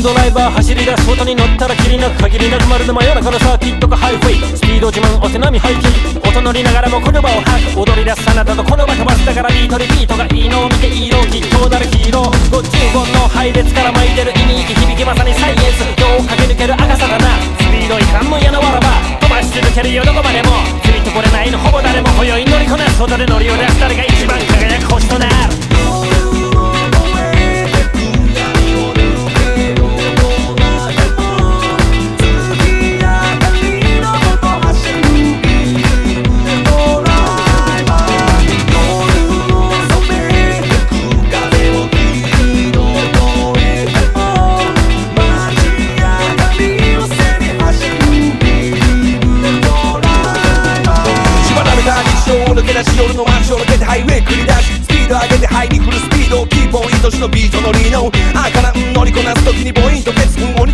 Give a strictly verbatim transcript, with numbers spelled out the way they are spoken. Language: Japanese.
るドライバー走り出す外に乗ったらきりなく限りなくまるで真夜中のサーキットかハイフェイスピード自慢お手並み背筋音乗りながらもこの場を吐く踊り出すあなたとこの場飛ばすだからビートリピートがいいのを見ていいろきっとなるヒーローごじゅうごの配列から巻いてる意味響きまさにサイエンスどう駆け抜ける赤さだなスピード違反も嫌なわらば飛ばし続けるよどこまでもついてこれないのほぼ誰も今宵乗りこなす外で乗りを出す誰が一番輝く星となる抜け出し夜の街を抜けてハイウェイ繰り出しスピード上げてハイにフルスピードキーポイントしのビートのリーノ赤な乗りこなす時にポイント鉄分を